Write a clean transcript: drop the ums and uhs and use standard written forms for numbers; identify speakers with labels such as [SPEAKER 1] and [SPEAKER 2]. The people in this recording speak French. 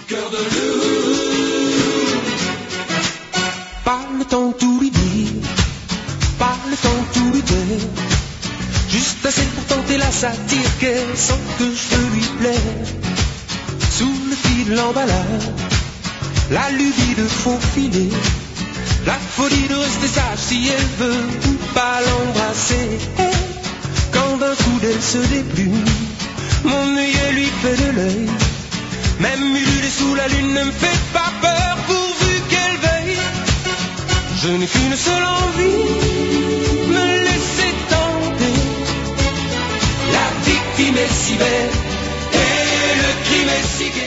[SPEAKER 1] cœur de loup. Pas le temps de tout lui dire, pas le temps de tout lui dire, juste assez pour tenter la satire qu'elle sent que je veux lui plaire. Sous le fil de l'emballage, la lubie de faufiler, la folie de rester sage si elle veut ou pas l'embrasser. Quand d'un coup d'elle se déplume, mon œil lui fait de l'œil. Même ululer sous la lune ne me fait pas peur pourvu qu'elle veille. Je n'ai qu'une seule envie, me laisser tenter. La victime est si belle et le crime est si gai.